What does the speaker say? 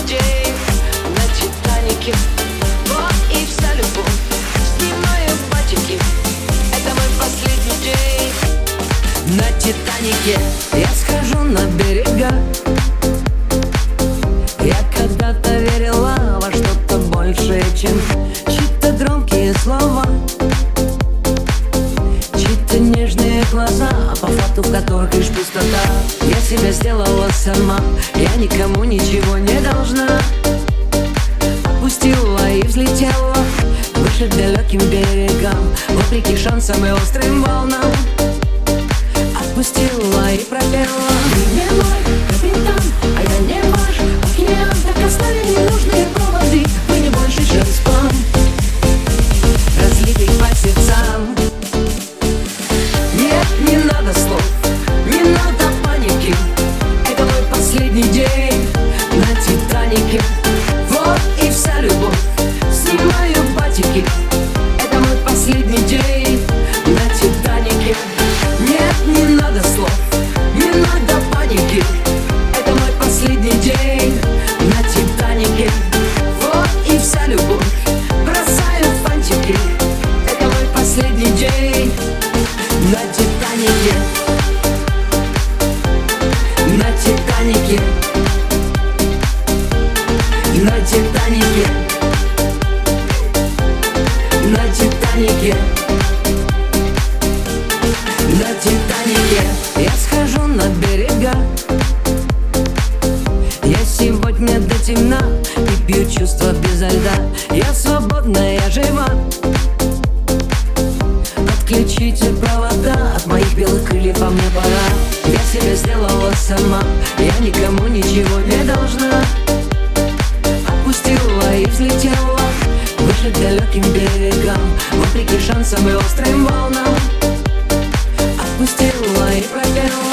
день на Титанике. Вот и вся любовь. Снимаю батики, это мой последний день на Титанике. Я схожу на берега. Я когда-то верила во что-то большее, чем чьи-то громкие слова, чьи-то нежные глаза, по факту в которых лишь пустота. Я себя сделала сама, я никому ничего не должна. Отпустила и взлетела выше к далеким берегам, вопреки шансам и острым волнам. Отпустила и пропела: ты не мой капитан, а я не ваш океан. Так оставили ненужные проводы, вы не больше, чем спам, разлитый по сердцам. Нет, не надо слов, не надо паники, это мой последний день на Титанике. Вот и вся любовь. Снимаю батики, это мой последний день на Титанике. Нет, не надо слов, не надо паники, это мой последний день на Титанике. Вот и вся любовь. Бросаю фантики, это мой последний день на Титанике. На Титанике. На Титанике. На Титанике. На Титанике. Я схожу на берега. Я сегодня до темна и пью чувства безо льда. Я свободна, я жива. Отключите провода от моих белых крыльев, а мне пора. Я себя сделала сама, я никому ничего не должна. Отпустила и взлетела выше к далеким берегам, вопреки шансам и острым волнам. Отпустила и пропела: